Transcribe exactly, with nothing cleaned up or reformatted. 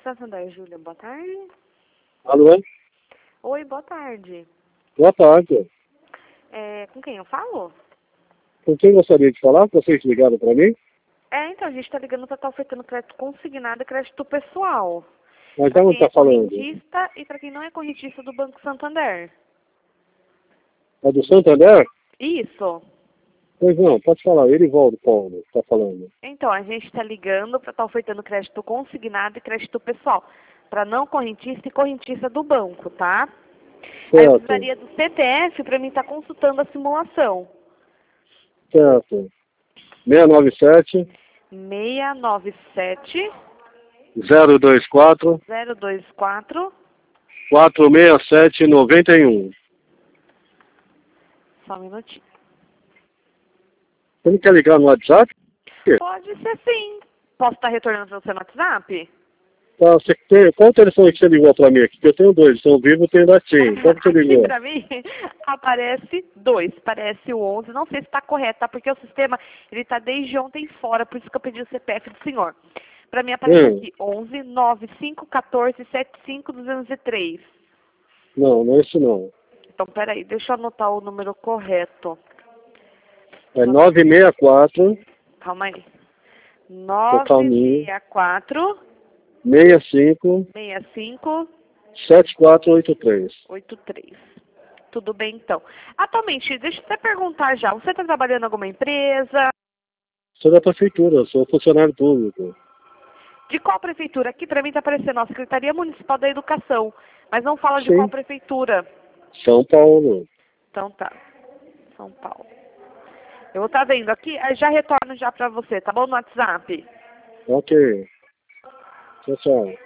Santander, Júlia, boa tarde. Alô? Oi, boa tarde. Boa tarde. É, com quem eu falo? Com quem gostaria de falar? Vocês ligaram para mim? É, então, a gente está ligando para estar ofertando crédito consignado e crédito pessoal. Mas de Para onde quem está é falando? correntista e para quem não é correntista do Banco Santander. É do Santander? Isso. Pois não, pode falar. Erivaldo Paulo está falando. Então, a gente está ligando para estar ofertando crédito consignado e crédito pessoal. Para não correntista e correntista do banco, tá? Aí eu Certo, precisaria do C P F para mim estar consultando a simulação. certo. seis nove sete, seis nove sete, zero dois quatro, zero dois quatro. quatro seis sete, nove um. Só um minutinho. Você não quer ligar no WhatsApp? Pode ser sim. Posso estar retornando para você no WhatsApp? Tá, você tem, qual o telefone que você ligou para mim aqui? Que eu tenho dois, são vivo e tenho da TIM. Qual que você Aqui ligou? para mim aparece dois, parece o onze. Não sei se está correto, tá? Porque o sistema ele está desde ontem fora, por isso que eu pedi o C P F do senhor. Para mim aparece Hum, aqui onze nove cinco um quatro sete cinco dois zero três. não, não é esse não. Então, peraí, deixa eu anotar o número correto. É nove seis quatro, Calma aí. tô nove calminho, seis quatro, seis cinco, seis cinco sete quatro oito três. oito três. Tudo bem, então. Atualmente, deixa eu até perguntar já, você está trabalhando em alguma empresa? Sou da prefeitura, sou funcionário público. De qual prefeitura? Aqui para mim está aparecendo a Secretaria Municipal da Educação, mas não fala de qual Sim, prefeitura. São Paulo. Então tá, São Paulo. Eu vou estar vendo aqui, aí já retorno já para você, tá bom? No WhatsApp. Ok. Tchau, tchau.